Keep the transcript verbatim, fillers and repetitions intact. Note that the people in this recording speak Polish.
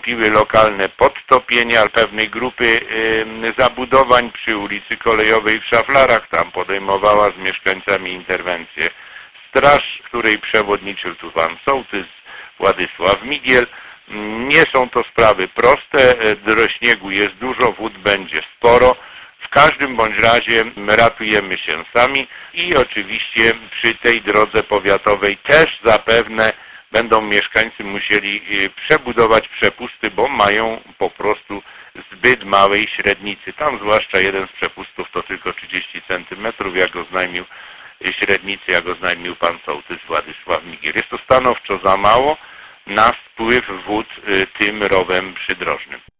nastąpiły lokalne podtopienia pewnej grupy zabudowań przy ulicy Kolejowej w Szaflarach. Tam podejmowała z mieszkańcami interwencję straż, której przewodniczył tu pan sołtys Władysław Migiel. Nie są to sprawy proste, do śniegu jest dużo, wód będzie sporo. W każdym bądź razie ratujemy się sami i oczywiście przy tej drodze powiatowej też zapewne będą mieszkańcy musieli przebudować przepusty, bo mają po prostu zbyt małej średnicy. Tam zwłaszcza jeden z przepustów to tylko trzydzieści centymetrów, jak oznajmił średnicy, jak oznajmił pan sołtys Władysław Migiel. Jest to stanowczo za mało na spływ wód tym rowem przydrożnym.